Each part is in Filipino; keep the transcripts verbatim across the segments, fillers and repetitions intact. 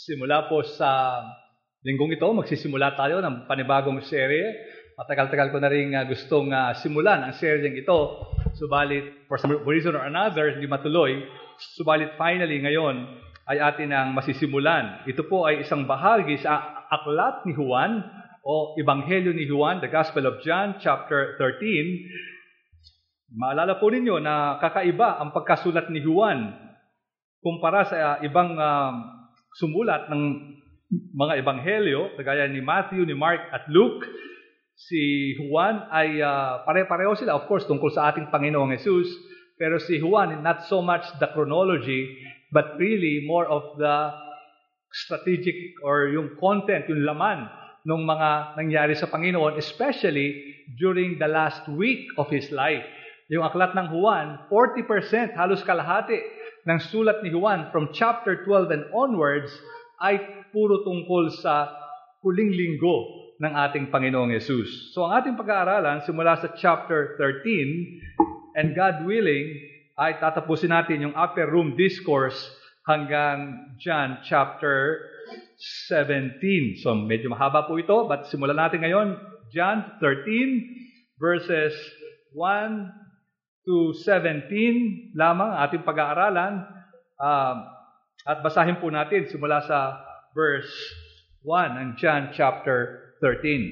Simula po sa linggong ito, magsisimula tayo ng panibagong serye. Matagal-tagal ko na rin uh, gustong uh, simulan ang seryeng ito. Subalit, for some reason or another, hindi matuloy. Subalit finally ngayon ay atin ang masisimulan. Ito po ay isang bahagi sa aklat ni Juan o Ebanghelyo ni Juan, the Gospel of John, chapter thirteen. Maalala po ninyo na kakaiba ang pagkasulat ni Juan kumpara sa uh, ibang uh, sumulat ng mga ebanghelyo, kagaya ni Matthew, ni Mark at Luke. Si Juan ay uh, pare-pareho sila, of course, tungkol sa ating Panginoong Jesus. Pero si Juan, not so much the chronology, but really more of the strategic or yung content, yung laman ng mga nangyari sa Panginoon, especially during the last week of His life. Yung aklat ng Juan, forty percent, halos kalahati, ng sulat ni Juan from chapter twelve and onwards ay puro tungkol sa huling linggo ng ating Panginoong Yesus. So ang ating pag-aaralan simula sa chapter thirteen, and God willing ay tatapusin natin yung upper room discourse hanggang John chapter seventeen. So medyo mahaba po ito, but simulan natin ngayon John thirteen verses one to seventeen lamang ating pag-aaralan, uh, at basahin po natin simula sa verse one ng John chapter thirteen.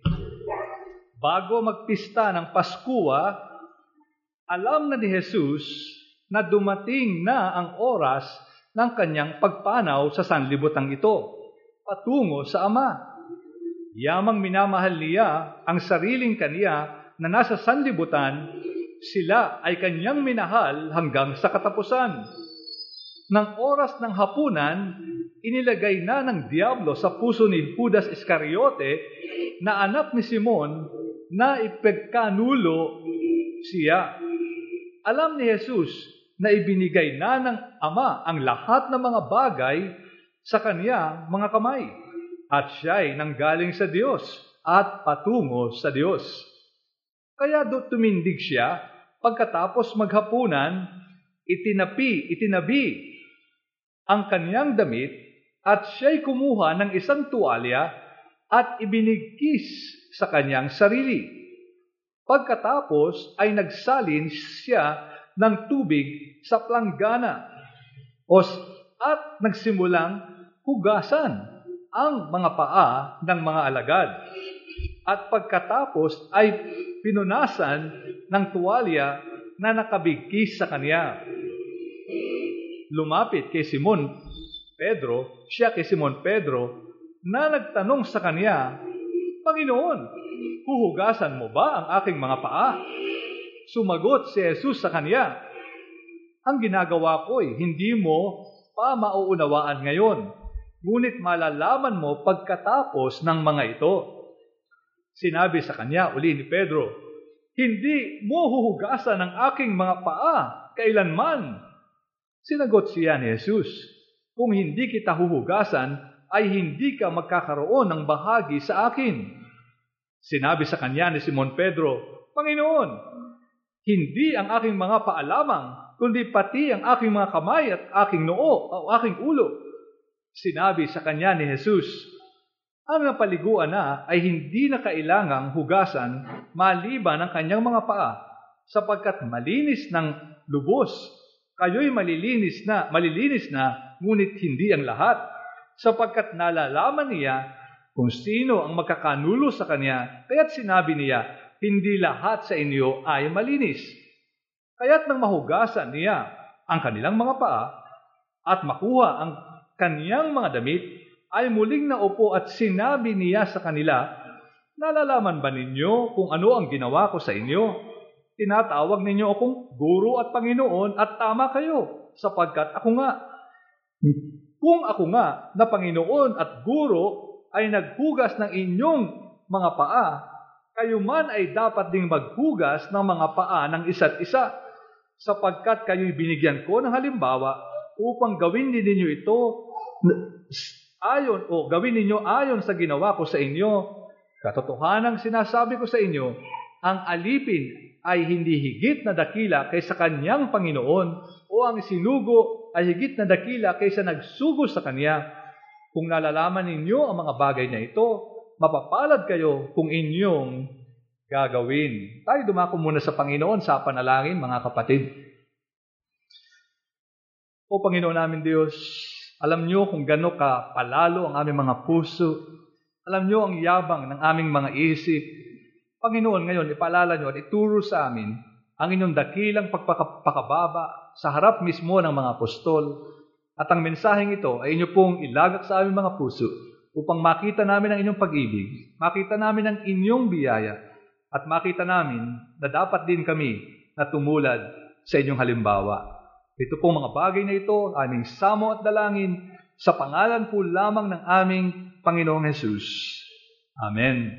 Bago magpista ng Paskua, alam na ni Jesus na dumating na ang oras ng kanyang pagpanaw sa sanlibutan ito, patungo sa Ama. Yamang minamahal niya ang sariling kaniya na nasa sanlibutan, sila ay kanyang minahal hanggang sa katapusan. Nang oras ng hapunan, inilagay na ng Diablo sa puso ni Judas Iscariote na anak ni Simon na ipagkanulo siya. Alam ni Jesus na ibinigay na ng Ama ang lahat ng mga bagay sa kanya mga kamay, at siya'y nanggaling sa Diyos at patungo sa Diyos. Kaya do tumindig siya. Pagkatapos maghapunan, itinapi, itinabi ang kanyang damit at siya'y kumuha ng isang tuwalya at ibinigkis sa kanyang sarili. Pagkatapos ay nagsalin siya ng tubig sa planggana at nagsimulang hugasan ang mga paa ng mga alagad. At pagkatapos ay pinunasan ng tuwalya na nakabigkis sa kanya. Lumapit kay Simon Pedro, siya kay Simon Pedro, na nagtanong sa kanya, Panginoon, huhugasan mo ba ang aking mga paa? Sumagot si Jesus sa kanya, ang ginagawa ko'y hindi mo pa mauunawaan ngayon, ngunit malalaman mo pagkatapos ng mga ito. Sinabi sa kanya uli ni Pedro, hindi mo huhugasan ang aking mga paa kailanman. Sinagot siya ni Jesus, kung hindi kita huhugasan, ay hindi ka magkakaroon ng bahagi sa akin. Sinabi sa kanya ni Simon Pedro, Panginoon, hindi ang aking mga paa lamang, kundi pati ang aking mga kamay at aking noo o aking ulo. Sinabi sa kanya ni Jesus, ang napaliguan na ay hindi na kailangang hugasan maliban ang kanyang mga paa, sapagkat malinis ng lubos. Kayo'y malilinis na, malilinis na, ngunit hindi ang lahat, sapagkat nalalaman niya kung sino ang magkakanulo sa kanya, kaya't sinabi niya, hindi lahat sa inyo ay malinis. Kaya't nang mahugasan niya ang kanilang mga paa at makuha ang kaniyang mga damit, ay muling naupo at sinabi niya sa kanila, nalalaman ba ninyo kung ano ang ginawa ko sa inyo? Tinatawag ninyo akong Guro at Panginoon at tama kayo, sapagkat ako nga. Kung ako nga na Panginoon at Guro ay naghugas ng inyong mga paa, kayo man ay dapat ding maghugas ng mga paa ng isa't isa, sapagkat kayo'y binigyan ko ng halimbawa upang gawin din ninyo ito ayon o gawin ninyo ayon sa ginawa ko sa inyo. Katotohanang sinasabi ko sa inyo, ang alipin ay hindi higit na dakila kaysa kanyang Panginoon, o ang sinugo ay higit na dakila kaysa nagsugo sa kanya. Kung nalalaman ninyo ang mga bagay na ito, mapapalad kayo kung inyong gagawin. Tayo dumako muna sa Panginoon sa panalangin, mga kapatid. O Panginoon namin Diyos, alam niyo kung gaano ka palalo ang aming mga puso. Alam niyo ang yabang ng aming mga isip. Panginoon, ngayon, ipaalala niyo at ituro sa amin ang inyong dakilang pagpapakababa sa harap mismo ng mga apostol. At ang mensaheng ito ay inyo pong ilagak sa aming mga puso upang makita namin ang inyong pag-ibig, makita namin ang inyong biyaya, at makita namin na dapat din kami na tumulad sa inyong halimbawa. Ito pong mga bagay na ito, aming samo at dalangin, sa pangalan po lamang ng aming Panginoong Hesus. Amen.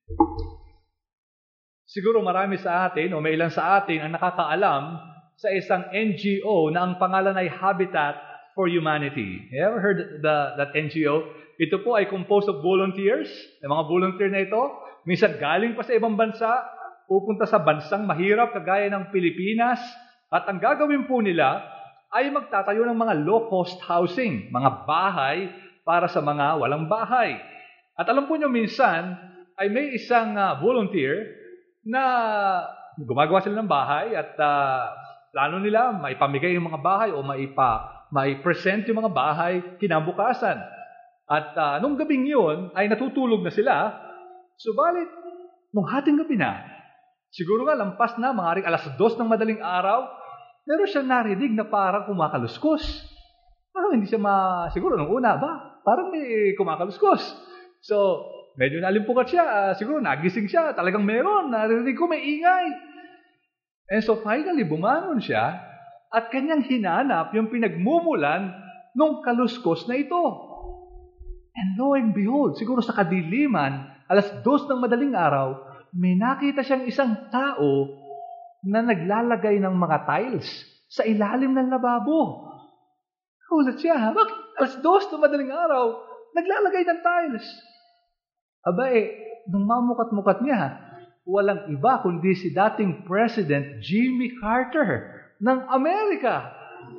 Siguro marami sa atin o may ilan sa atin ang nakakaalam sa isang N G O na ang pangalan ay Habitat for Humanity. You ever heard the, that N G O? Ito po ay composed of volunteers. Yung mga volunteer na ito, minsan galing pa sa ibang bansa, pupunta sa bansang mahirap kagaya ng Pilipinas, at ang gagawin po nila ay magtatayo ng mga low-cost housing, mga bahay para sa mga walang bahay. At alam po nyo, minsan ay may isang uh, volunteer na gumagawa sila ng bahay at uh, plano nila maipamigay yung mga bahay o maipa may present yung mga bahay kinabukasan. At uh, nung gabing yun, ay natutulog na sila. Subalit, nung hating gabi na, siguro nga lampas na, mga alas dos ng madaling araw, meron siyang narinig na parang kumakaluskos. Parang hindi siya ma... Siguro nung una, ba? Parang may kumakaluskos. So, medyo nalimpukat siya. Uh, siguro nagising siya. Talagang meron. Narinig ko may ingay. And so finally, bumangon siya. At kanyang hinanap yung pinagmumulan nung kaluskos na ito. And lo and behold, siguro sa kadiliman, alas dos ng madaling araw, may nakita siyang isang tao na naglalagay ng mga tiles sa ilalim ng lababo. Kulat siya, bakit alas dos ng madaling araw, naglalagay ng tiles? Aba eh, nung mamukat-mukat niya, walang iba kundi si dating President Jimmy Carter ng Amerika.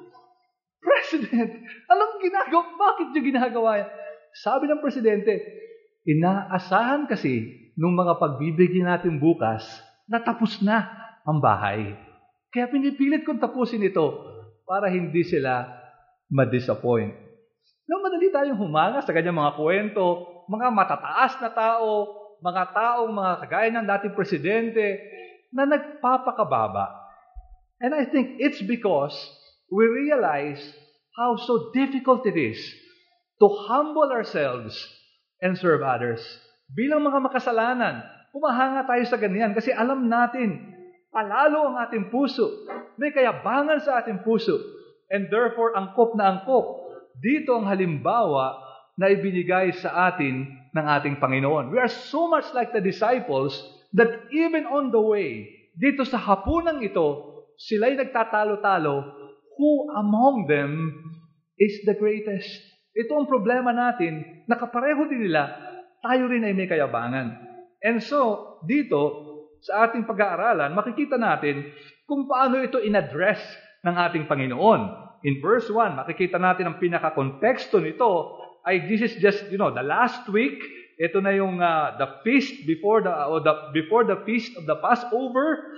President, anong ginagawa? Bakit yung ginagawa yan? Sabi ng Presidente, inaasahan kasi nung mga pagbibigyan natin bukas na tapos na ang bahay. Kaya pinipilit kong tapusin ito para hindi sila ma-disappoint. Nung madali tayong humanga sa kanyang mga kwento, mga matataas na tao, mga taong mga kagaya ng dating Presidente na nagpapakababa. And I think it's because we realize how so difficult it is to humble ourselves and serve others. Bilang mga makasalanan, humahanga tayo sa ganyan kasi alam natin, palalo ang ating puso. May kayabangan sa ating puso. And therefore, angkop na angkop. Dito ang halimbawa na ibinigay sa atin ng ating Panginoon. We are so much like the disciples that even on the way, dito sa hapunang ito, sila'y nagtatalo-talo, who among them is the greatest? Ito ang problema natin, nakapareho din nila, tayo rin ay may kayabangan. And so, dito, sa ating pag-aaralan, makikita natin kung paano ito in-address ng ating Panginoon. In verse one, makikita natin ang pinaka-konteksto nito ay this is just, you know, the last week, ito na yung uh, the feast before the, or the, before the feast of the Passover.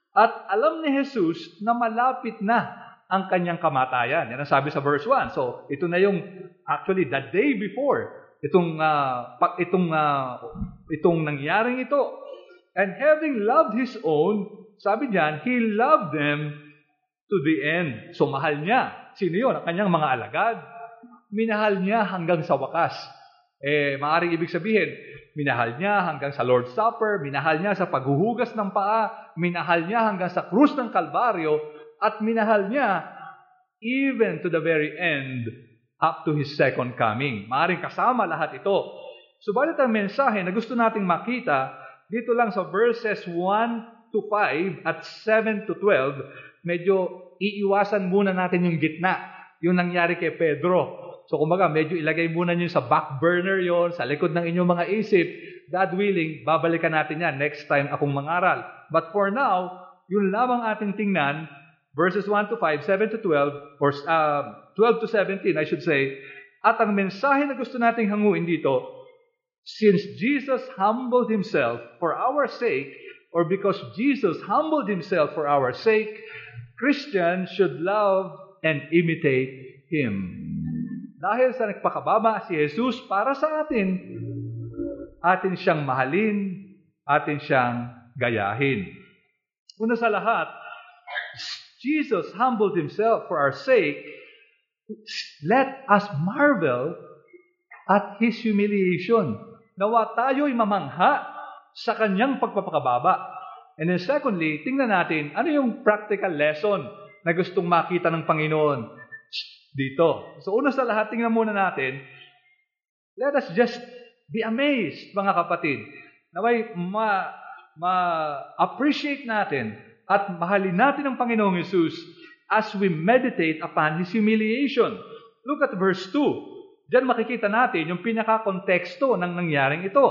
At alam ni Jesus na malapit na ang kanyang kamatayan. Yan ang sabi sa verse one. So, ito na yung actually the day before itong uh, itong uh, itong nangyaring ito. And having loved his own, sabi diyan, he loved them to the end. So, mahal niya. Sino yun? Ang kanyang mga alagad. Minahal niya hanggang sa wakas. Eh, maaaring ibig sabihin, minahal niya hanggang sa Lord's Supper, minahal niya sa paghuhugas ng paa, minahal niya hanggang sa krus ng Kalbaryo, at minahal niya even to the very end, up to His second coming. Maaaring kasama lahat ito. Subalit ang mensahe na gusto nating makita, dito lang sa verses one to five at seven to twelve, medyo iiwasan muna natin yung gitna, yung nangyari kay Pedro. So kumbaga, medyo ilagay muna nyo sa back burner yon, sa likod ng inyong mga isip. God willing, babalikan natin yan next time akong mangaral. But for now, yun lamang ating tingnan, verses one to five, seven to twelve, or uh, twelve to seventeen, I should say, At ang mensahe na gusto nating hanguin dito, since Jesus humbled Himself for our sake, or because Jesus humbled Himself for our sake, Christians should love and imitate Him. Dahil sa nagpakababa si Jesus para sa atin, atin siyang mahalin, atin siyang gayahin. Una sa lahat, Jesus humbled Himself for our sake. Let us marvel at His humiliation. Nawa tayo'y mamangha sa Kanyang pagpapakababa. And then secondly, tingnan natin, ano yung practical lesson na gustong makita ng Panginoon dito. So una sa lahat, tingnan muna natin, let us just be amazed, mga kapatid. Naway ma, ma-appreciate natin at mahalin natin ang Panginoong Jesus as we meditate upon His humiliation. Look at verse two. Diyan makikita natin yung pinaka-konteksto ng nangyaring ito.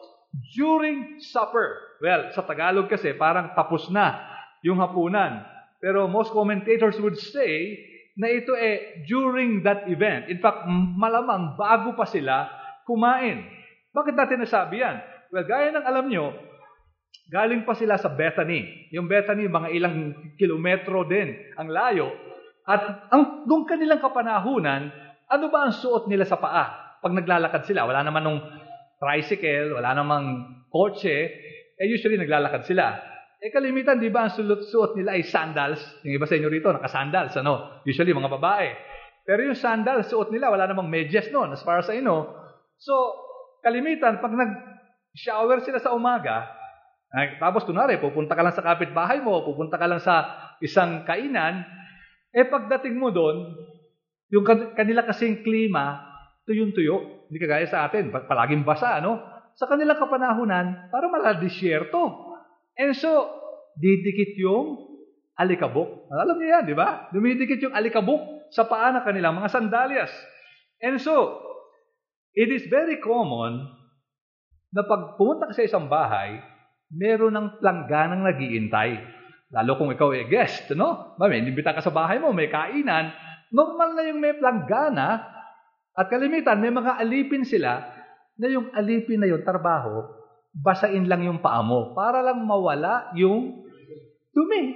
During supper. Well, sa Tagalog kasi parang tapos na yung hapunan. Pero most commentators would say na ito eh during that event. In fact, malamang bago pa sila kumain. Bakit natin nasabi yan? Well, gaya ng alam nyo, galing pa sila sa Bethany. Yung Bethany, mga ilang kilometro din ang layo. At ang nung kanilang kapanahunan, ano ba ang suot nila sa paa? Pag naglalakad sila, wala naman nung tricycle, wala namang kotse, eh usually naglalakad sila. Eh kalimitan, di ba, ang suot nila ay sandals. Yung iba sa inyo rito, naka-sandals, ano? Usually mga babae. Pero yung sandals, suot nila, wala namang medyas noon, as far as I know. So, kalimitan, pag nag-shower sila sa umaga, tapos tunari, pupunta ka lang sa kapitbahay mo, pupunta ka lang sa isang kainan, eh pagdating mo doon, yung kanila kasing klima, tuyong-tuyo. Hindi kagaya sa atin, palaging basa, ano? Sa kanilang kapanahunan, para maladisyerto. And so, didikit yung alikabok. Alam niyo yan, di ba? Dumidikit yung alikabok sa paa ng kanilang mga sandalyas. And so, it is very common na pag pumunta ka sa isang bahay, meron ng langganang nag-iintay. Lalo kung ikaw ay guest, no? May inimbita ka sa bahay mo, may kainan, normal na yung may planggana at kalimitan may mga alipin sila na yung alipin na yung trabaho, basain lang yung paa mo para lang mawala yung dumi.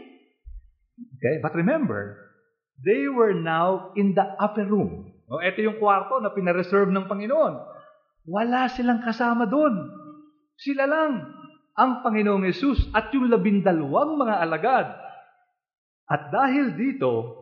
Okay? But remember, they were now in the upper room. O, ito yung kwarto na pinareserve ng Panginoon. Wala silang kasama doon. Sila lang ang Panginoong Yesus at yung labindalawang mga alagad. At dahil dito,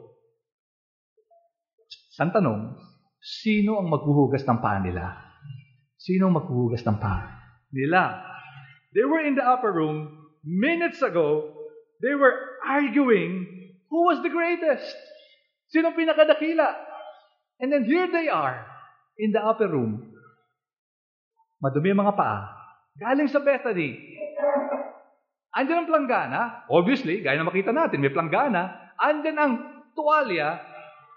ang tanong, sino ang maghuhugas ng paa nila? Sino ang maghuhugas ng paa nila? They were in the upper room. Minutes ago, they were arguing who was the greatest. Sino ang pinakadakila? And then here they are in the upper room. Madumi ang mga paa. Galing sa Bethany. Andyan ang planggana. Obviously, gaya na makita natin, may planggana. Andyan ang tuwalya.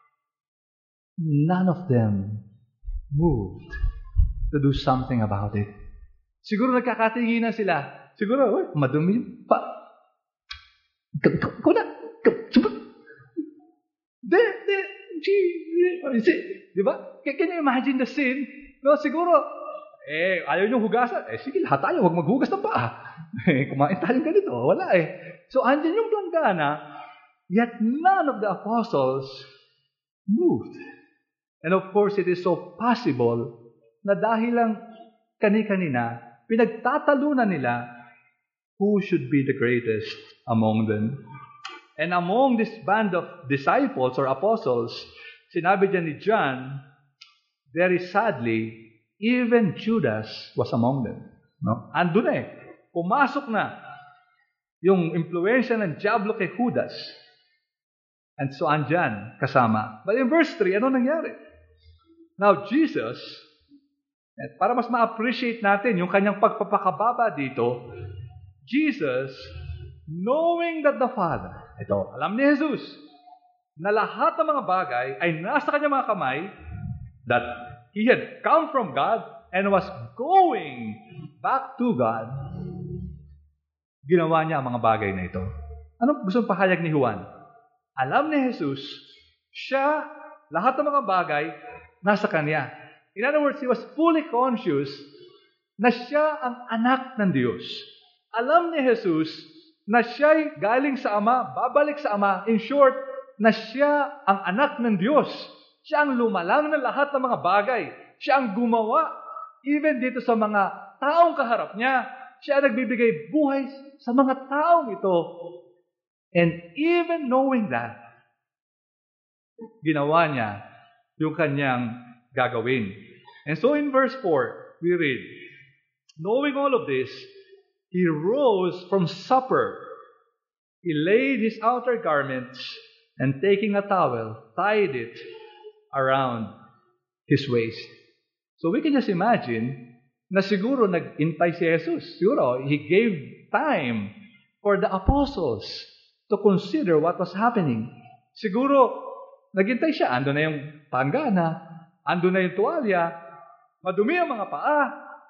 None of them moved to do something about it. Siguro nagkakatinginan sila. Siguro, uy, madumi pa. Kuna, de, de, di ba? Can you imagine the scene? No, siguro, eh, ayaw niyong hugasan. Eh, sige, lahat tayo, huwag maghugas ng paa. Kumain tayong ganito. Wala eh. So, andyan yung planggana, yet none of the apostles moved. And of course, it is so possible na dahil lang kani-kanina, pinagtatalunan nila who should be the greatest among them. And among this band of disciples or apostles, sinabi dyan ni John, very sadly, even Judas was among them. No? Andun eh. Pumasok na yung influensya ng Diablo kay Judas. And so andyan kasama. But in verse three, ano nangyari? Now, Jesus, para mas ma-appreciate natin yung kanyang pagpapakababa dito, Jesus, knowing that the Father, ito, alam ni Jesus, na lahat ng mga bagay ay nasa kanyang mga kamay, that He had come from God and was going back to God, ginawa niya ang mga bagay na ito. Ano gusto pahayag ni Juan? Alam ni Jesus, siya, lahat ng mga bagay, nasa Kanya. In other words, He was fully conscious na siya ang anak ng Diyos. Alam ni Jesus na siya'y galing sa Ama, babalik sa Ama. In short, na siya ang anak ng Diyos. Siya ang lumalang ng lahat ng mga bagay. Siya ang gumawa, even dito sa mga taong kaharap niya. Siya ang nagbibigay buhay sa mga taong ito. And even knowing that, ginawa niya yung kanyang gagawin. And so in verse four, we read, knowing all of this, He rose from supper. He laid His outer garments, and taking a towel, tied it around His waist. So we can just imagine na siguro nag-intay si Jesus. Siguro, He gave time for the apostles to consider what was happening. Siguro, naghintay siya. Ando na yung panggana, ando na yung tuwalya, madumi ang mga paa.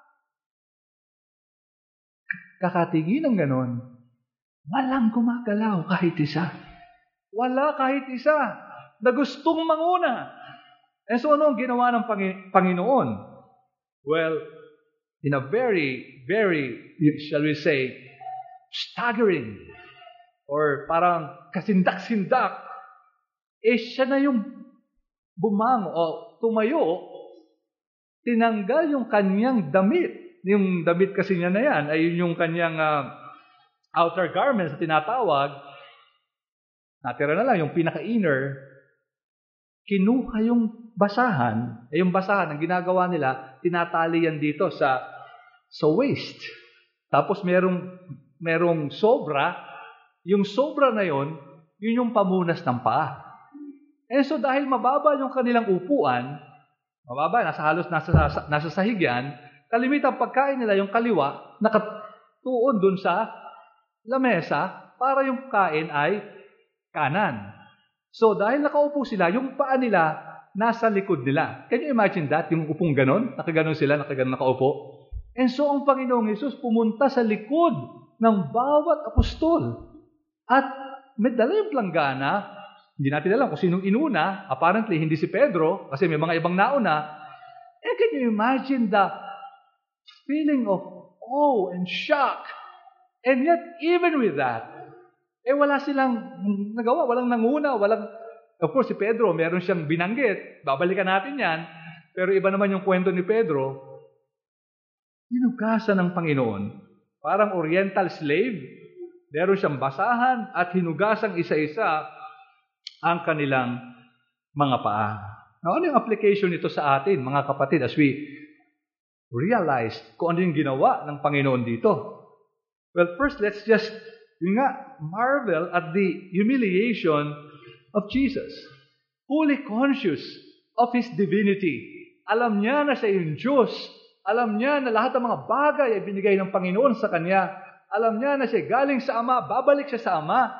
Kakatingin ng ganon, walang gumagalaw kahit isa. Wala kahit isa na gustong manguna. And so ano ang ginawa ng Pangi- Panginoon? Well, in a very, very, shall we say, staggering, or parang kasindak-sindak, eh siya na yung bumango o tumayo, tinanggal yung kanyang damit. Yung damit kasi niya na yan, ay yung kanyang uh, outer garments na tinatawag. Natira na lang yung pinaka-inner, kinuha yung basahan, eh yung basahan, ang ginagawa nila, tinatali yan dito sa sa waist. Tapos merong, merong sobra, yung sobra na yon, yun yung pamunas ng paa. Eh so dahil mababa yung kanilang upuan, mababa, nasa halos nasa, nasa sahig yan, kalimitang pagkain nila yung kaliwa, nakatuon dun sa lamesa, para yung kain ay kanan. So, dahil nakaupo sila, yung paa nila nasa likod nila. Can you imagine that? Yung upong ganon? Nakaganon sila, nakaganon nakaupo. And so, ang Panginoong Hesus pumunta sa likod ng bawat apostol. At may dala yung planggana. Hindi natin alam kung sinong inuna. Apparently, hindi si Pedro, kasi may mga ibang nauna. And can you imagine the feeling of awe and shock? And yet, even with that, eh wala silang nagawa, walang nanguna, walang... Of course, si Pedro, meron siyang binanggit. Babalikan natin yan. Pero iba naman yung kwento ni Pedro. Hinugasan ng Panginoon. Parang oriental slave. Meron siyang basahan at hinugasang isa-isa ang kanilang mga paa. Now, ano yung application nito sa atin, mga kapatid, as we realize kung ano yung ginawa ng Panginoon dito? Well, first, let's just yung nga, marvel at the humiliation of Jesus. Fully conscious of His divinity. Alam niya na siya yung Diyos. Alam niya na lahat ng mga bagay ay binigay ng Panginoon sa Kanya. Alam niya na siya galing sa Ama, babalik siya sa Ama.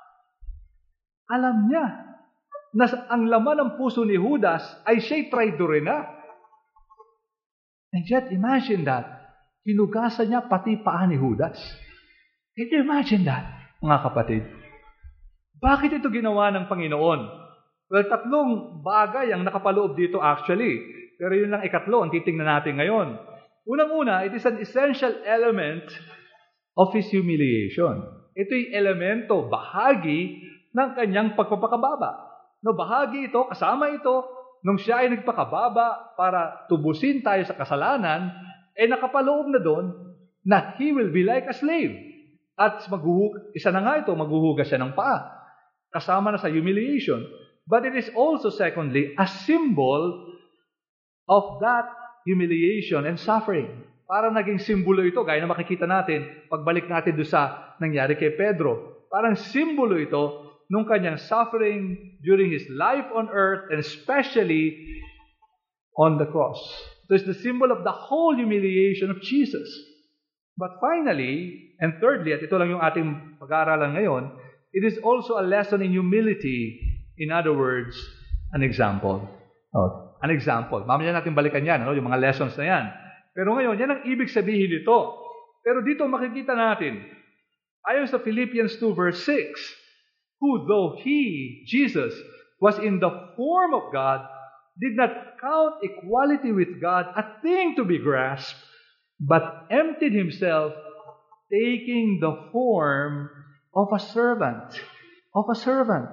Alam niya na ang laman ng puso ni Judas ay siya'y traidore na. And yet, imagine that. Hinugasan niya pati paa ni Judas. Can you imagine that, mga kapatid? Bakit ito ginawa ng Panginoon? Well, tatlong bagay ang nakapaloob dito actually. Pero yun lang ikatlo ang titingnan natin ngayon. Unang-una, it is an essential element of His humiliation. Ito'y elemento, bahagi ng kanyang pagpapakababa. No, bahagi ito, kasama ito, nung siya ay nagpakababa para tubusin tayo sa kasalanan, eh nakapaloob na doon na He will be like a slave. At maghuhug, isa na nga ito, maghuhugas siya ng paa. Kasama na sa humiliation. But it is also, secondly, a symbol of that humiliation and suffering. Para naging simbolo ito, gaya na makikita natin, pagbalik natin doon sa nangyari kay Pedro. Parang simbolo ito nung kanyang suffering during His life on earth and especially on the cross. It is the symbol of the whole humiliation of Jesus. But finally, and thirdly, at ito lang yung ating pag-aaralan ngayon, it is also a lesson in humility. In other words, an example. Oh, an example. Mamaya natin balikan yan, ano, yung mga lessons na yan. Pero ngayon, yan ang ibig sabihin nito. Pero dito makikita natin, ayon sa Philippians two verse six, who though He, Jesus, was in the form of God, did not count equality with God a thing to be grasped, but emptied himself, taking the form of a servant, of a servant.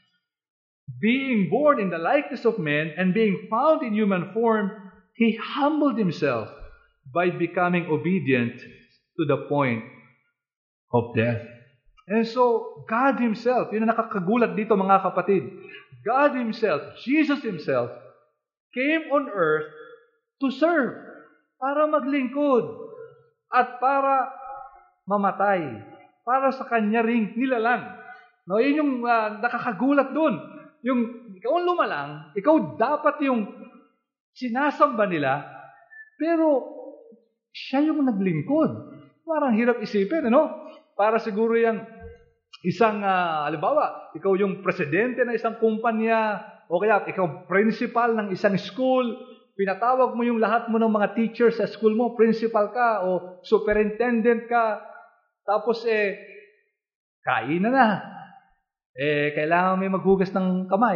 Being born in the likeness of men and being found in human form, he humbled himself by becoming obedient to the point of death. And so, God Himself, yun ang nakakagulat dito mga kapatid, God Himself, Jesus Himself, came on earth to serve, para maglingkod, at para mamatay, para sa Kanya ring nilalang. No, yun yung uh, nakakagulat doon. Yung ikaw ang lumalang, ikaw dapat yung sinasamba nila, pero siya yung naglingkod. Parang hirap isipin, ano? Para siguro yung isang, uh, halimbawa, ikaw yung presidente ng isang kumpanya, o kaya ikaw principal ng isang school, pinatawag mo yung lahat mo ng mga teachers sa school mo, principal ka, o superintendent ka, tapos eh, kain na na. Eh, kailangan may maghugas ng kamay.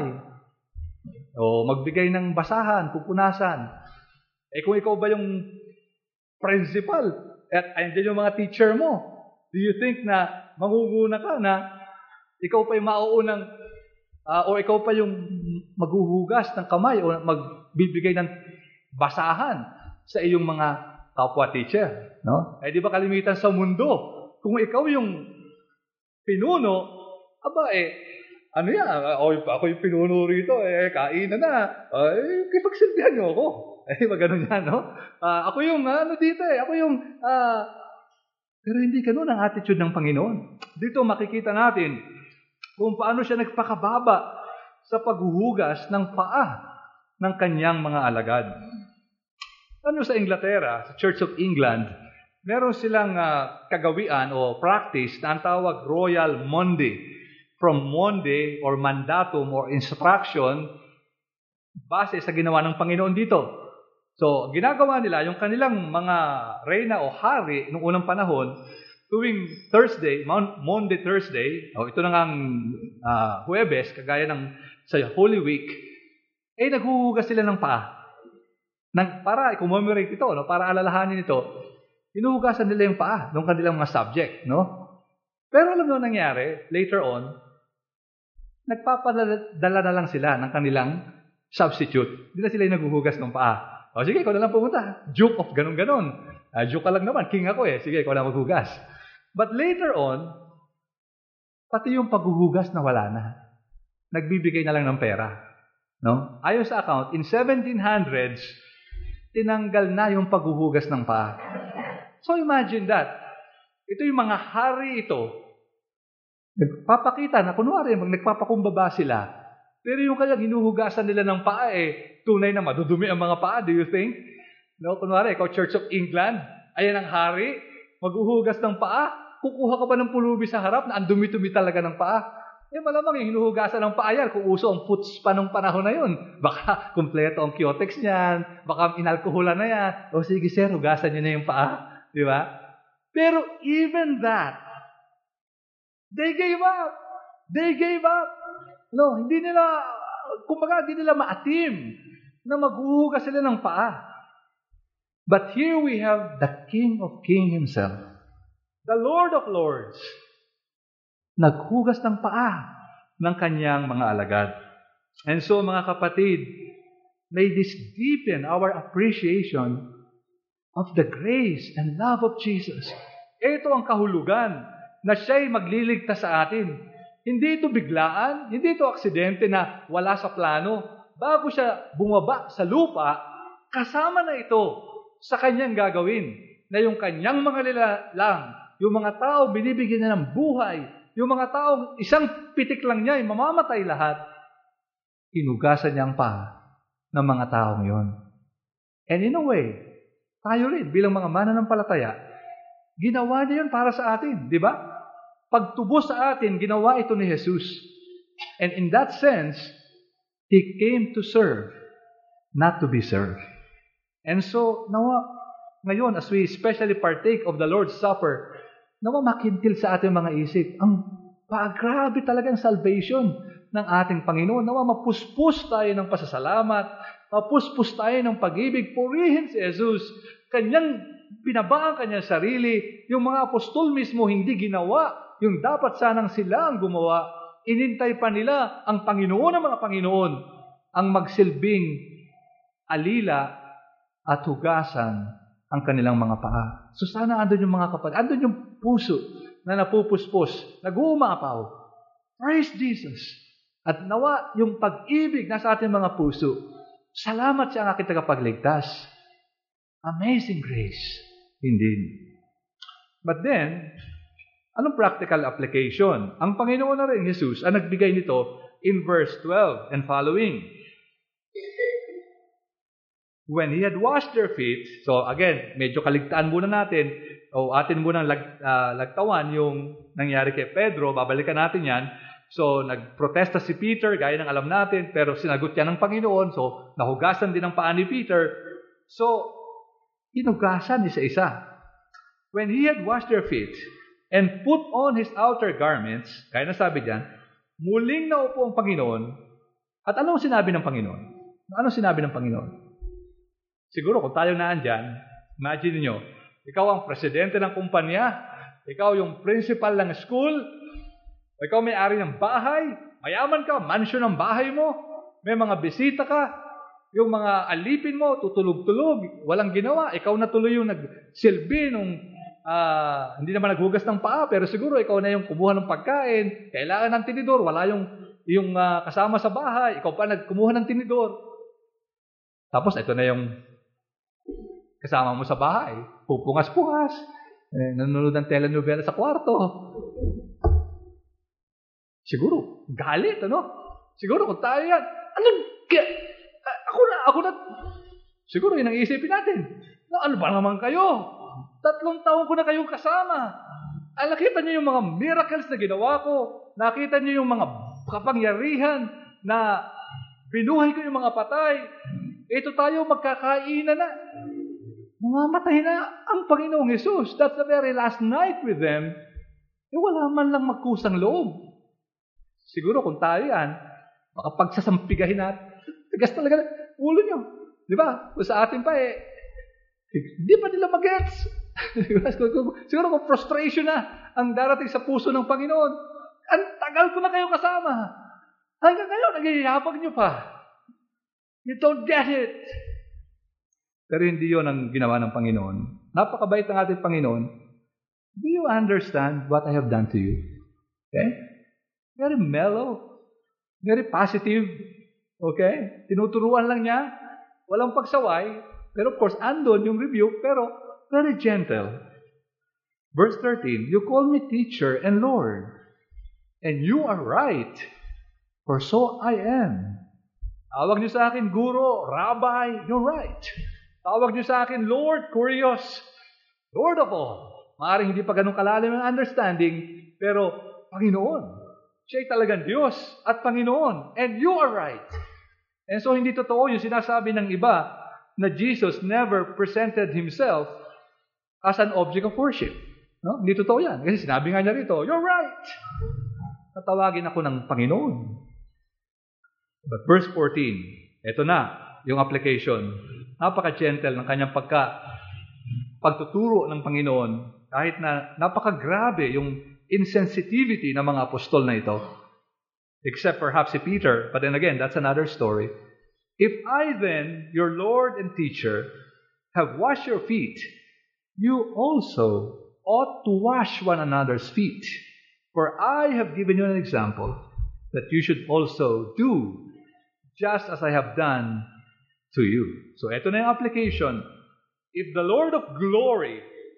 O magbigay ng basahan, pupunasan. Eh, kung ikaw ba yung principal, at andyan yung mga teacher mo, do you think na mangunguna ka na ikaw pa yung mauunang, uh, o ikaw pa yung maghuhugas ng kamay o magbibigay ng basahan sa iyong mga kapwa teacher? No? Eh, di ba kalimitan sa mundo, kung ikaw yung pinuno, aba eh, ano yan, ako, ako yung pinuno rito, eh, kain na na, ay, kipagsilbihan niyo ako. Eh, magano'n yan, no? Uh, ako yung, ano dito eh, ako yung, uh, pero hindi ganun ang attitude ng Panginoon. Dito makikita natin kung paano siya nagpakababa sa paghuhugas ng paa ng kanyang mga alagad. Ano sa Inglaterra, sa Church of England, meron silang uh, kagawian o practice na ang tawag Royal Monday. From Monday or mandatum or instruction base sa ginawa ng Panginoon dito. So, ginagawa nila yung kanilang mga reyna o hari noong unang panahon, tuwing Thursday, Monday, Thursday, o ito na nga ang uh, Huwebes, kagaya ng sa Holy Week, eh naghuhugas sila ng paa. Nang, para i-commemorate ito, no? Para alalahanin ito, hinuhugasan nila yung paa ng kanilang mga subject. No? Pero alam mo nangyari, later on, nagpapadala na lang sila ng kanilang substitute. Hindi na sila yung naghuhugas ng paa. O sige, ikaw na lang pumunta. Duke of ganun-ganon. Uh, Duke ka lang naman. King ako eh. Sige, ikaw na maghugas. But later on, pati yung paghuhugas na wala na. Nagbibigay na lang ng pera. No? Ayon sa account, in seventeen hundreds, tinanggal na yung paghuhugas ng paa. So imagine that. Ito yung mga hari ito, nagpapakita na kunwari, mag nagpapakumbaba sila. Pero yung kaya hinuhugasan nila ng paa eh, tunay na madudumi ang mga paa, do you think? No, kunwari, ikaw Church of England, ayan ang hari, maghuhugas ng paa, kukuha ka ba ng pulubi sa harap na ang dumi-dumi talaga ng paa? Eh malamang yung hinuhugasan ng paa yan, kung uso ang puts pa nung panahon na yun. Baka kumpleto ang Kyotex niyan, baka inalkoholan na yan. O sige sir, hugasan niyo na yung paa. Di ba? Pero even that, they gave up. They gave up. No, hindi nila, kumbaga, hindi nila maatim na maghuhugas sila ng paa. But here we have the King of Kings Himself, the Lord of Lords, naghugas ng paa ng kanyang mga alagad. And so, mga kapatid, may this deepen our appreciation of the grace and love of Jesus. Ito ang kahulugan na siya'y magliligtas sa atin. Hindi ito biglaan, hindi ito aksidente na wala sa plano. Bago siya bumaba sa lupa, kasama na ito sa kanyang gagawin. Na yung kanyang mga nilalang, yung mga tao binibigyan niya ng buhay, yung mga tao isang pitik lang niya, mamamatay lahat, hinugasan niya ang paa ng mga taong yon. And in a way, tayo rin bilang mga mananampalataya, ginawa niya yun para sa atin, di ba? Pagtubos sa atin, ginawa ito ni Jesus. And in that sense, He came to serve, not to be served. And so, nawa, ngayon, as we especially partake of the Lord's Supper, nawa makintil sa ating mga isip, ang paagrabe talagang salvation ng ating Panginoon. Nawa mapuspos tayo ng pasasalamat, mapuspos tayo ng pag-ibig, purihin si Jesus. Kanyang binaba ang kanyang sarili. Yung mga apostol mismo hindi ginawa yung dapat sanang sila ang gumawa. Inintay pa nila ang Panginoon ng mga Panginoon ang magsilbing alila at hugasan ang kanilang mga paa. So sana andun yung mga kapatid, andun yung puso na napupuspos, nag-uumapaw. Praise Jesus. At nawa yung pag-ibig na sa ating mga puso. Salamat sa aking tagapagligtas. Amazing grace. Indeed. But then, anong practical application? Ang Panginoon na rin, Jesus, ang nagbigay nito in verse twelve and following. When He had washed their feet, so again, medyo kaligtaan muna natin, o atin muna lag, uh, lagtawan yung nangyari kay Pedro, babalikan natin yan. So, nagprotesta si Peter, gaya ng alam natin, pero sinagot yan ng Panginoon, so nahugasan din ang paa ni Peter. So, hinugasan isa-isa. When He had washed their feet and put on His outer garments, kaya na sabi diyan, muling naupo ang Panginoon. At anong sinabi ng Panginoon? Anong sinabi ng Panginoon? Siguro kung tayo naandyan, imagine niyo, ikaw ang presidente ng kumpanya, ikaw yung principal ng school, ikaw may-ari ng bahay, mayaman ka, mansion ang bahay mo, may mga bisita ka, yung mga alipin mo, tutulog-tulog, walang ginawa. Ikaw na tuloy yung nagsilbi nung, uh, hindi naman naghugas ng paa, pero siguro ikaw na yung kumuha ng pagkain, kailangan ng tinidor, wala yung, yung uh, kasama sa bahay, ikaw pa nagkumuha ng tinidor. Tapos ito na yung kasama mo sa bahay, pupungas-pungas, eh, nanonood ng telenovela sa kwarto. Siguro, galit, ano? Siguro kung tayo yan, anong, ako na, ako na, siguro yun ang isipin natin. Na, ano ba naman kayo? Tatlong taon ko na kayong kasama. Ah, nakita niyo yung mga miracles na ginawa ko. Nakita niyo yung mga kapangyarihan na binuhay ko yung mga patay. Ito tayo magkakainan na. Mamamatay na ang Panginoong Jesus. That's the very last night with them. Eh, wala man lang magkusang loob. Siguro kung tayo yan, makapagsasampigahin natin. Tigas talaga ulo nyo. Di ba? Kung sa atin pa eh, di pa nila mag-gets. Siguro kung frustration na ang darating sa puso ng Panginoon, ang tagal ko na kayo kasama. Hanggang ngayon, nagihihapag nyo pa. You don't get it. Pero hindi yun ang ginawa ng Panginoon. Napakabait ng ating Panginoon. Do you understand what I have done to you? Okay? Very mellow. Very positive. Okay? Tinuturuan lang niya. Walang pagsaway. Pero of course, andon yung rebuke, pero very gentle. Verse thirteen, you call me teacher and Lord, and you are right, for so I am. Tawag niyo sa akin, guro, rabbi, you're right. Tawag niyo sa akin, Lord, curious, Lord of all. Maaaring hindi pa ganun kalalim ang understanding, pero Panginoon. Siya'y talagang Diyos at Panginoon. And you are right. And so hindi totoo yung sinasabi ng iba na Jesus never presented Himself as an object of worship. No? Hindi totoo yan. Kasi sinabi nga niya rito, you're right. Natawagin ako ng Panginoon. But verse fourteen, eto na yung application. Napaka-gentle ng kanyang pagka pagtuturo ng Panginoon kahit na napaka-grabe yung insensitivity ng mga apostol na ito. Except perhaps si Peter, but then again, that's another story. If I then, your Lord and teacher, have washed your feet, you also ought to wash one another's feet. For I have given you an example that you should also do just as I have done to you. So, ito na yung application. If the Lord of glory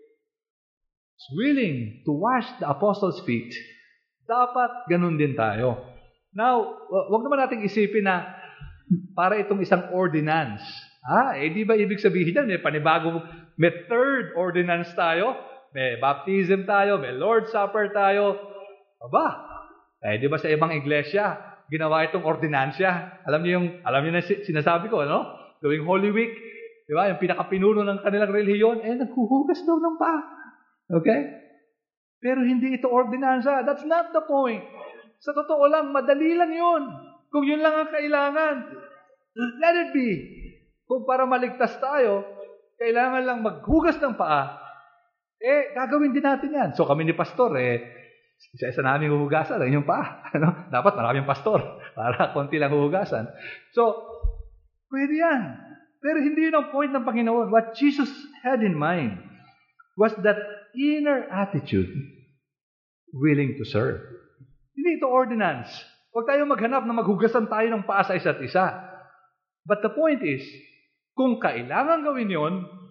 is willing to wash the apostles' feet, dapat ganun din tayo. Now, wag naman nating isipin na para itong isang ordinance. Ah, eh di ba ibig sabihin yan, may panibagong, may third ordinance tayo, may baptism tayo, may Lord's Supper tayo. Aba, eh di ba sa ibang iglesia, ginawa itong ordinansya. Alam niyo yung, alam niyo na sinasabi ko, no? Tuwing Holy Week, di ba, yung pinakapinuno ng kanilang relihiyon, eh naghuhugas daw ng paa. Okay? Pero hindi ito ordinansa. That's not the point. Sa totoo lang, madali lang yun. Kung yun lang ang kailangan, let it be. Kung para maligtas tayo, kailangan lang maghugas ng paa, eh, gagawin din natin yan. So kami ni Pastor, eh, isa-isa namin huhugasan ang inyong paa. Ano? Dapat maraming pastor para konti lang huhugasan. So, pwede yan. Pero hindi yun ang point ng Panginoon. What Jesus had in mind was that inner attitude, willing to serve. Hindi ito ordinance. Huwag tayo maghanap na maghugasan tayo ng paa sa isa't isa. But the point is, kung kailangan gawin yon,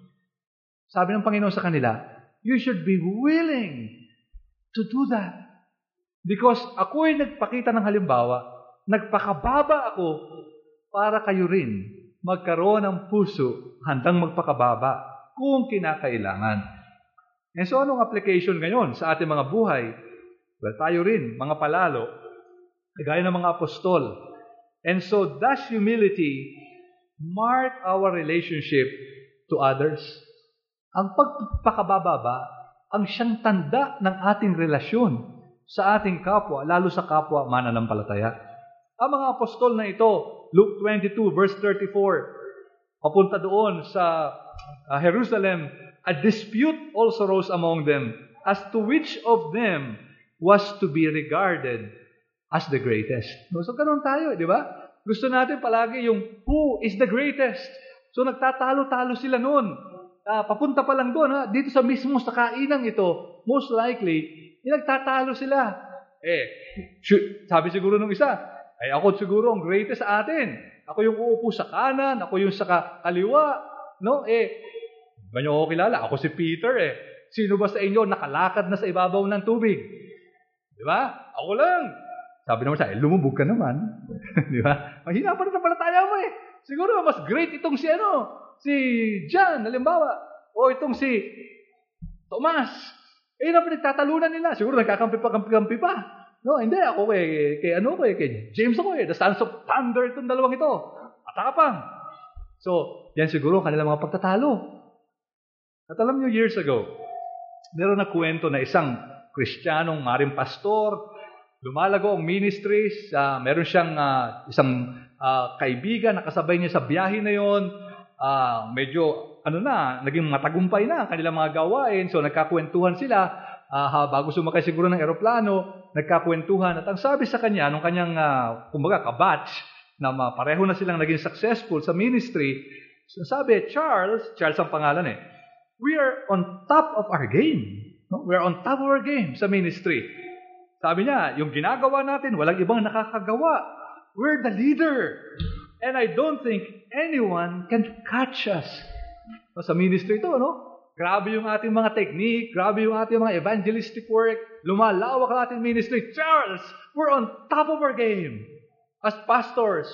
sabi ng Panginoon sa kanila, you should be willing to do that. Because ako ay nagpakita ng halimbawa, nagpakababa ako para kayo rin magkaroon ng puso handang magpakababa kung kinakailangan. And so anong application ngayon sa ating mga buhay? Well, tayo rin, mga palalo, gaya ng mga apostol. And so does humility mark our relationship to others? Ang pagpakababa ang siyang tanda ng ating relasyon sa ating kapwa, lalo sa kapwa mananampalataya. Ang mga apostol na ito, Luke twenty-two, verse thirty-four, papunta doon sa uh, Jerusalem, a dispute also rose among them as to which of them was to be regarded as the greatest. So, ganun tayo, di ba? Gusto natin palagi yung who is the greatest. So, nagtatalo-talo sila noon. Uh, papunta pa lang doon, ha? Dito sa mismo sa kainang ito, most likely, nagtatalo sila. Eh, shoot, sabi siguro nung isa, ay ako siguro ang greatest sa atin. Ako yung uupo sa kanan, ako yung sa kaliwa. No? Eh, ba niyo ako kilala? Ako si Peter eh. Sino ba sa inyo nakalakad na sa ibabaw ng tubig? Di ba? Ako lang. Sabi naman siya, eh, lumubog ka naman. Di ba? Mahina pa rin sa palataya mo eh. Siguro mas great itong si ano, si John, halimbawa. O itong si Tomas. Eh, na pinagtatalunan nila. Siguro nagkakampi pa, kampi-kampi pa. No, hindi. Ako kay, kay ano ko eh, kay James ako eh. The Sons of Thunder itong dalawang ito. Atapang. So, yan siguro kanilang mga pagtatalo. At alam nyo, years ago, meron na kwento na isang Kristiyanong maring pastor, lumalago ang ministries, uh, meron siyang uh, isang uh, kaibigan na kasabay niya sa biyahe na yon, uh, medyo ano na, naging matagumpay na ang kanilang mga gawain, so nagkakwentuhan sila, uh, bago sumakay siguro ng eroplano, nagkakwentuhan, at ang sabi sa kanya, nung kanyang, uh, kumbaga, kabatch, na uh, pareho na silang naging successful sa ministry, so sabi, Charles, Charles ang pangalan eh, we are on top of our game. No? We are on top of our game sa ministry. Sabi niya, yung ginagawa natin, walang ibang nakakagawa. We're the leader. And I don't think anyone can catch us. Sa ministry ito, no? Grabe yung ating mga technique, grabe yung ating mga evangelistic work, lumalawak ang ating ministry. Charles, we're on top of our game as pastors.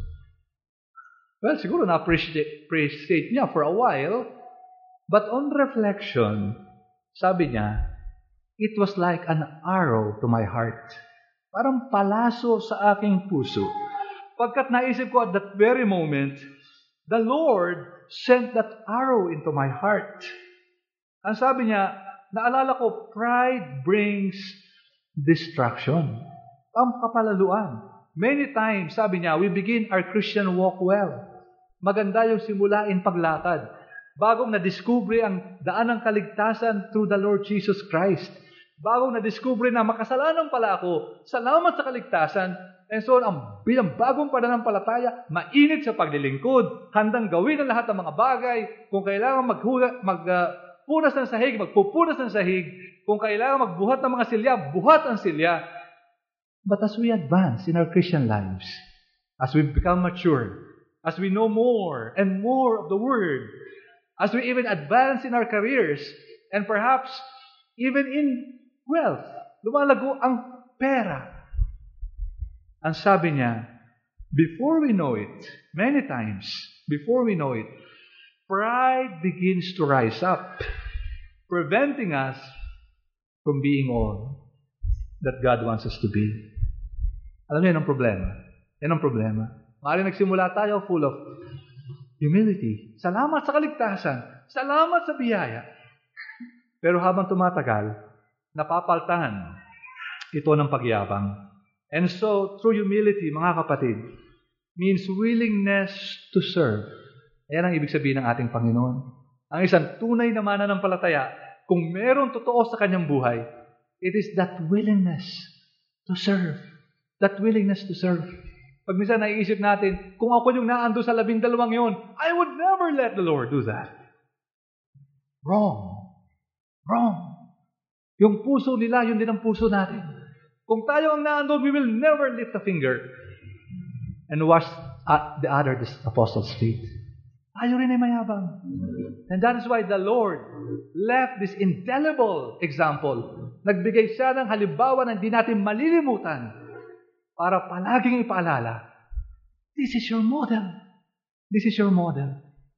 Well, siguro na-appreciate appreciate niya for a while, but on reflection, sabi niya, it was like an arrow to my heart. Parang palaso sa aking puso. Pagkat naisip ko at that very moment, the Lord sent that arrow into my heart. Ang sabi niya, naalala ko, pride brings destruction. Ang kapalaluan. Many times, sabi niya, we begin our Christian walk well. Maganda yung simulain paglakad. Bagong na-discover ang daan ng kaligtasan through the Lord Jesus Christ. Bagong na-discover na makasalanan pala ako, salamat sa kaligtasan, and so ang bilang bagong pananampalataya, mainit sa paglilingkod, handang gawin ang lahat ng mga bagay, kung kailangan magpunas mag, uh, ng sahig, magpupunas ng sahig, kung kailangan magbuhat ng mga silya, buhat ang silya. But as we advance in our Christian lives, as we become mature, as we know more and more of the Word, as we even advance in our careers, and perhaps even in wealth, lumalago ang pera. Ang sabi niya, before we know it, many times, before we know it, pride begins to rise up, preventing us from being all that God wants us to be. Alam niyo, yan ang problema. Yan ang problema. Maaaring nagsimula tayo full of humility. Salamat sa kaligtasan. Salamat sa biyaya. Pero habang tumatagal, napapaltahan ito ng pagyabang. And so, true humility, mga kapatid, means willingness to serve. Ayan ang ibig sabihin ng ating Panginoon. Ang isang tunay na mananampalataya, kung meron totoo sa kanyang buhay, it is that willingness to serve. That willingness to serve. Pag minsan naiisip natin, kung ako yung naando sa labindalawang yun, I would never let the Lord do that. Wrong. Wrong. Yung puso nila, yun din ang puso natin. Kung tayo ang naando, we will never lift a finger and wash uh, the other the apostles' feet. Tayo rin ay mayabang. And that is why the Lord left this indelible example. Nagbigay siya ng halimbawa na hindi natin malilimutan para palaging ipaalala, this is your model. This is your model.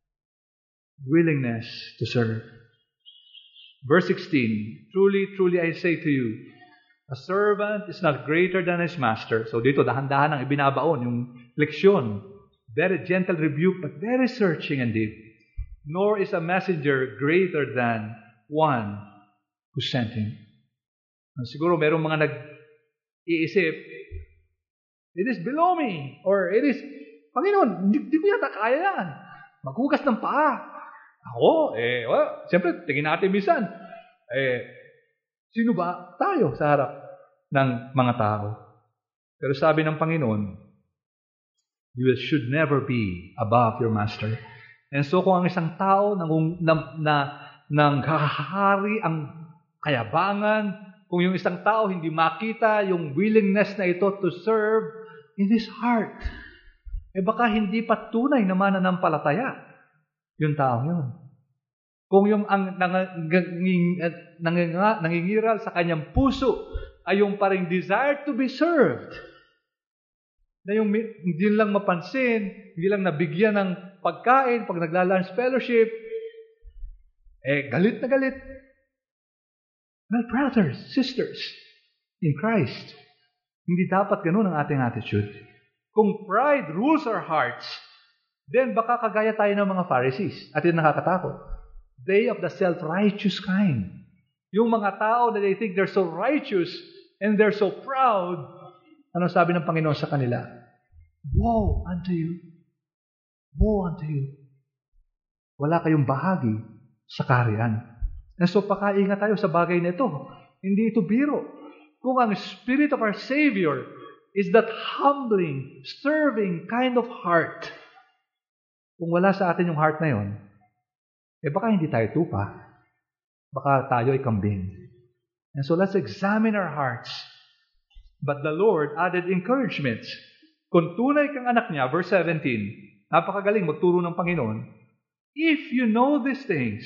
Willingness to serve. Verse sixteen, truly, truly I say to you, a servant is not greater than his master. So dito, dahan-dahan ang ibinabaon, yung leksyon. Very gentle rebuke, but very searching and deep. Nor is a messenger greater than one who sent him. Siguro merong mga nag-iisip, it is below me, or it is, Panginoon, di, di ko yata kaya yan. Maghugas ng paa. Ako, eh, well, siyempre, tingin natin minsan, eh, sino ba tayo sa harap ng mga tao? Pero sabi ng Panginoon, you should never be above your master. And so kung ang isang tao nang na, na, nang hahari ang kayabangan, kung yung isang tao hindi makita yung willingness na ito to serve in his heart, eh baka hindi pa tunay na mananampalataya yung tao yun. Kung yung ang nanging, nanging, nangingiral sa kanyang puso ay yung parang desire to be served, na yung hindi lang mapansin, hindi lang nabigyan ng pagkain pag nagla-lunch fellowship, eh galit na galit. Well, brothers, sisters, in Christ, hindi dapat ganun ang ating attitude. Kung pride rules our hearts, then baka kagaya tayo ng mga Pharisees. At yun nakakatakot. They of the self-righteous kind. Yung mga tao na they think they're so righteous and they're so proud, ano sabi ng Panginoon sa kanila? Woe unto you. Woe unto you. Wala kayong bahagi sa kaharian. And so pakaingat tayo sa bagay na ito. Hindi ito biro. Kung ang Spirit of our Savior is that humbling, serving kind of heart, kung wala sa atin yung heart na yon, eh baka hindi tayo tupa. Baka tayo ay kambing. And so let's examine our hearts. But the Lord added encouragements. Kung tunay kang anak niya, verse seventeen, napakagaling magturo ng Panginoon, if you know these things,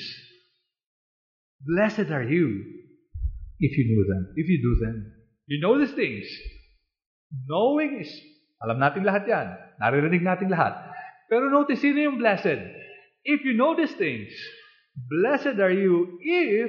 blessed are you if you know them, if you do them. You know these things. Knowing is, alam natin lahat yan. Naririnig natin lahat. Pero notice, sino yung blessed? If you know these things, blessed are you if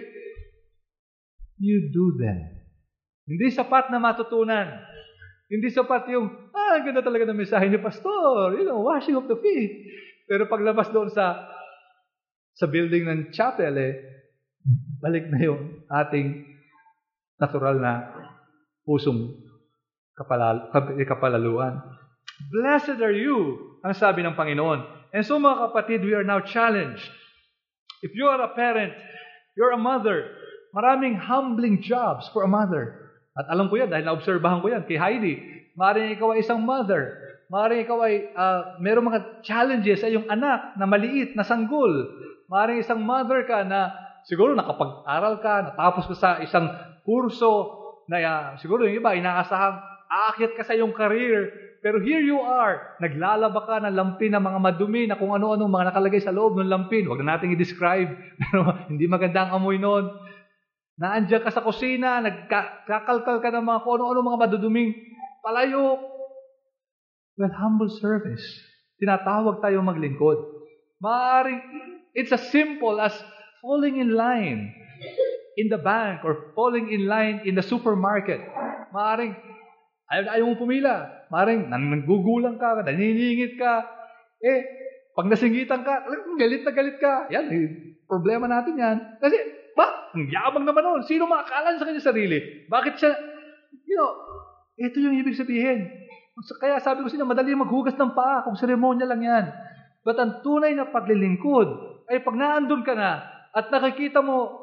you do them. Hindi sapat na matutunan. Hindi sapat yung, ah, ganda talaga ng mensahe ni Pastor, you know, washing of the feet. Pero paglabas doon sa sa building ng chapel, eh, balik na yung ating natural na pusong kapalal, kapalaluan. Blessed are you, ang sabi ng Panginoon. And so mga kapatid, we are now challenged. If you are a parent, you're a mother, maraming humbling jobs for a mother. At alam ko yan, dahil naobserbahan ko yan kay Heidi. Maaaring ikaw ay isang mother. Maaaring ikaw ay uh, mayroong mga challenges sa iyong anak na maliit, na sanggol. Maaaring isang mother ka na siguro nakapag-aral ka, natapos ka sa isang kurso, na uh, siguro yung iba, inaasahang aakyat ka sa iyong career. Pero here you are, naglalaba ka ng lampin ng mga madumi na kung ano-ano mga nakalagay sa loob ng lampin. Huwag na natin i-describe, pero hindi maganda ang amoy noon. Naandiyan ka sa kusina, nagkakalkal ka ng mga kung ano-ano mga maduduming palayok. Well, humble service. Tinatawag tayo maglingkod. Maaaring, it's as simple as falling in line in the bank or falling in line in the supermarket. Maaaring, ayaw, ayaw mong pumila. Maaaring, nanggugulang ka, naniningit ka. Eh, pag nasingitan ka, galit na galit ka. Yan, eh, problema natin yan. Kasi, ba? Ang yabang naman noon. Sino makakala sa kanyang sarili? Bakit siya, you know, Ito yung ibig sabihin. Kaya sabi ko sila, madali maghugas ng paa kung seremonya lang yan. But ang tunay na paglilingkod ay pag naandun ka na at nakikita mo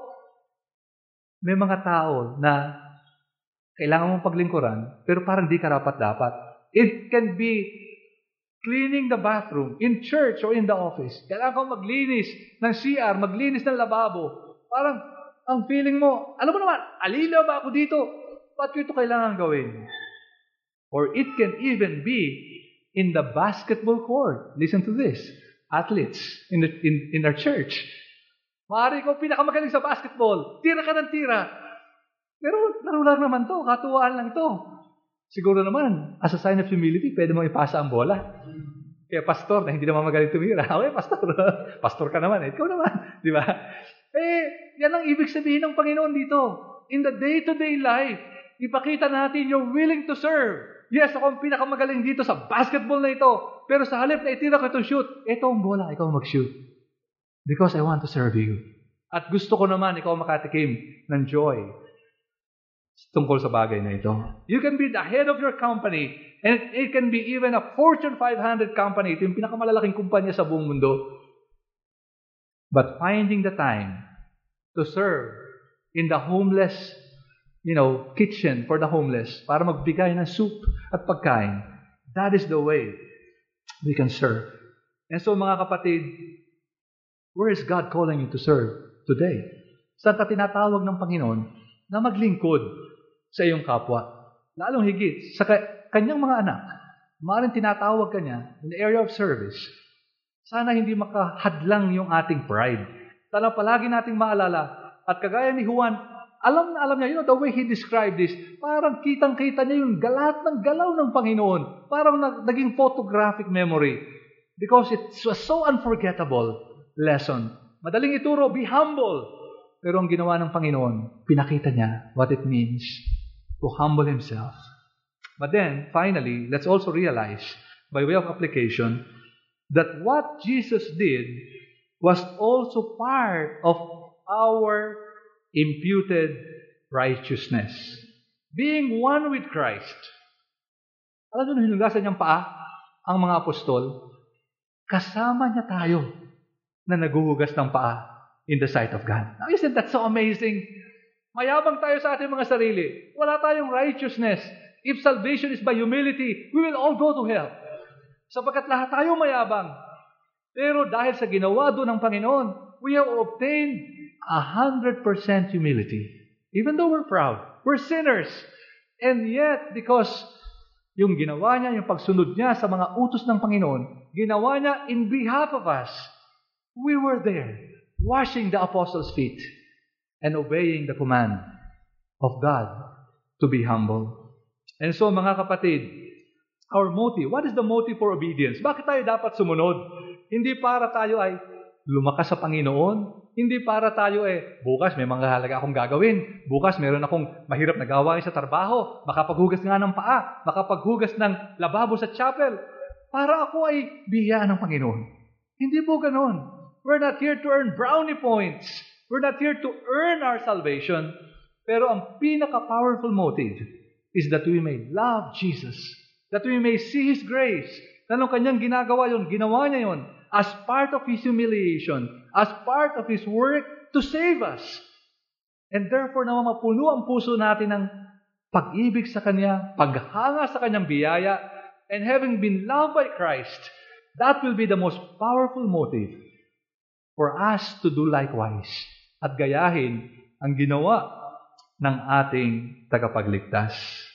may mga tao na kailangan mong paglingkuran pero parang di karapat-dapat. It can be cleaning the bathroom in church or in the office. Kailangan kang maglinis ng C R, maglinis ng lababo. Parang ang feeling mo, alam mo naman, alila ba ako dito? Ba't ko ito kailangan gawin? Or it can even be in the basketball court. Listen to this. Athletes in, the, in, in our church. Maaari ko pinakamagaling sa basketball. Tira ka ng tira. Pero laro lang naman to. Katuwaan lang to. Siguro naman, as a sign of humility, pwede mo ipasa ang bola. Kaya pastor na hindi naman magaling tumira. Okay, pastor. Pastor ka naman. Eh. Ikaw naman. Di ba? Eh, yan ang ibig sabihin ng Panginoon dito. In the day-to-day life, ipakita natin you're willing to serve. Yes, ako ang pinakamagaling dito sa basketball na ito. Pero sa halip na itira ko itong shoot, ito ang bola, ikaw mag-shoot. Because I want to serve you. At gusto ko naman ikaw makatikim ng joy tungkol sa bagay na ito. You can be the head of your company and it can be even a Fortune five hundred company. Ito yung pinakamalalaking kumpanya sa buong mundo. But finding the time to serve in the homeless you know, kitchen for the homeless para magbigay ng soup at pagkain. That is the way we can serve. And so mga kapatid, where is God calling you to serve today? Saan ka tinatawag ng Panginoon na maglingkod sa iyong kapwa? Lalong higit sa kanyang mga anak. Maaaring tinatawag ka niya in the area of service. Sana hindi makahadlang yung ating pride. Sana palagi nating maalala at kagaya ni Juan, alam na alam niya, you know, the way he described this, parang kitang-kita niya yung galat ng galaw ng Panginoon. Parang naging photographic memory. Because it was so unforgettable lesson. Madaling ituro, be humble. Pero ang ginawa ng Panginoon, pinakita niya what it means to humble himself. But then, finally, let's also realize, by way of application, that what Jesus did was also part of our imputed righteousness. Being one with Christ. Alam nyo, hinugasan niyang paa ang mga apostol. Kasama niya tayo na naguhugas ng paa in the sight of God. Now, isn't that so amazing? Mayabang tayo sa ating mga sarili. Wala tayong righteousness. If salvation is by humility, we will all go to hell. Sapagkat lahat tayo mayabang. Pero dahil sa ginawa doon ng Panginoon, we have obtained a hundred percent humility. Even though we're proud, we're sinners. And yet, because yung ginawa niya, yung pagsunod niya sa mga utos ng Panginoon, ginawa niya in behalf of us. We were there, washing the apostles' feet and obeying the command of God to be humble. And so, mga kapatid, our motive, what is the motive for obedience? Bakit tayo dapat sumunod? Hindi para tayo ay lumakas sa Panginoon. Hindi para tayo eh, bukas may mga halaga akong gagawin. Bukas meron akong mahirap na gawain sa trabaho. Makapaghugas nga ng paa. Makapaghugas ng lababo sa chapel. Para ako ay biyayaan ng Panginoon. Hindi po ganon. We're not here to earn brownie points. We're not here to earn our salvation. Pero ang pinaka-powerful motive is that we may love Jesus. That we may see His grace. Na nung kanyang ginagawa yun, ginawa niya yun as part of His humiliation, as part of His work to save us. And therefore, naman mapuno ang puso natin ng pag-ibig sa Kanya, paghanga sa Kanyang biyaya, and having been loved by Christ, that will be the most powerful motive for us to do likewise at gayahin ang ginawa ng ating tagapagligtas.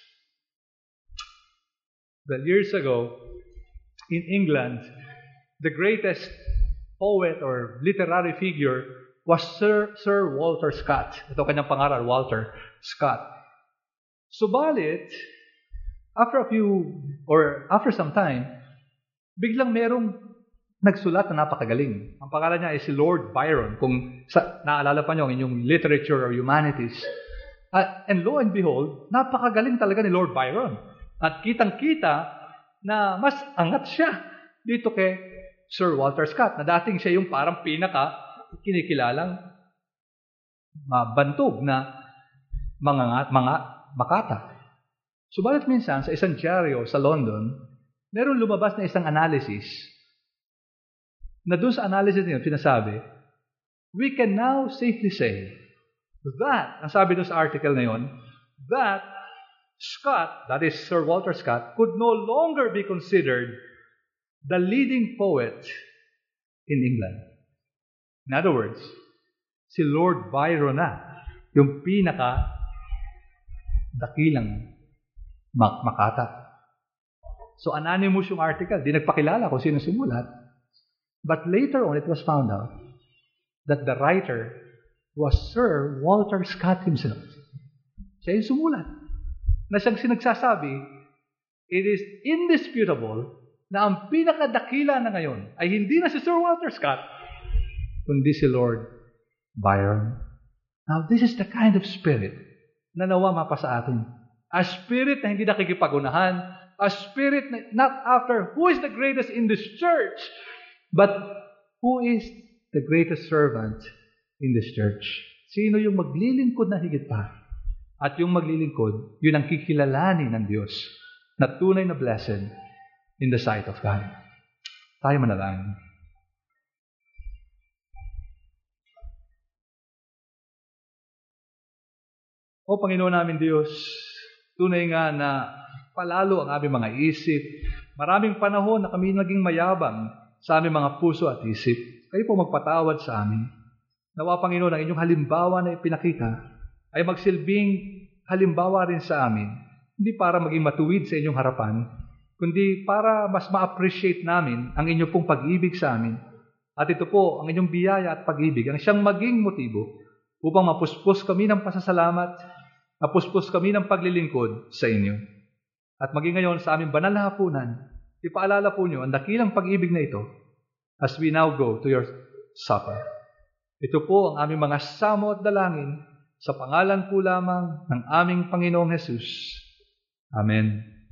Well, years ago, in England, the greatest poet or literary figure was Sir, Sir Walter Scott. Ito kanyang pangalan, Walter Scott. Subalit, after a few, or after some time, biglang merong nagsulat na napakagaling. Ang pangalan niya ay si Lord Byron. Kung sa, naalala pa niyo ang inyong literature or humanities. Uh, and lo and behold, napakagaling talaga ni Lord Byron. At kitang-kita na mas angat siya dito kay Sir Walter Scott, na dating siya yung parang pinaka kinikilalang mabantog na mga, mga makata. Subalit minsan, sa isang dyaryo sa London, meron lumabas na isang analysis na doon sa analysis niyo, sinasabi, we can now safely say that, ang sabi doon sa article na yun, that Scott, that is Sir Walter Scott, could no longer be considered the leading poet in England. In other words, si Lord Byron na, yung pinaka dakilang mak- makata. So anonymous yung article, di nagpakilala kung sino sumulat. But later on, it was found out that the writer was Sir Walter Scott himself. Siya yung sumulat. Na siyang sinagsasabi, it is indisputable na ang pinakadakila na ngayon ay hindi na si Sir Walter Scott, kundi si Lord Byron. Now, this is the kind of spirit na nawa mapa sa atin. A spirit na hindi nakikipag-unahan, a spirit na not after who is the greatest in this church, but who is the greatest servant in this church. Sino yung maglilingkod na higit pa? At yung maglilingkod, yun ang kikilalanin ng Diyos na tunay na blessed in the sight of God. Tayo manalangin. O Panginoon namin Diyos, tunay nga na palalo ang aming mga isip. Maraming panahon na kami naging mayabang sa aming mga puso at isip. Kayo po magpatawad sa amin. Nawa Panginoon, ang inyong halimbawa na ipinakita ay magsilbing halimbawa rin sa amin. Hindi para maging matuwid sa inyong harapan, kundi para mas ma-appreciate namin ang inyong pong pag-ibig sa amin. At ito po, ang inyong biyaya at pag-ibig, ang siyang maging motibo upang mapuspos kami ng pasasalamat, mapuspos kami ng paglilingkod sa inyo. At maging ngayon sa aming banal na hapunan, ipaalala po niyo ang dakilang pag-ibig na ito as we now go to your supper. Ito po ang aming mga samo at dalangin sa pangalan po lamang ng aming Panginoong Jesus. Amen.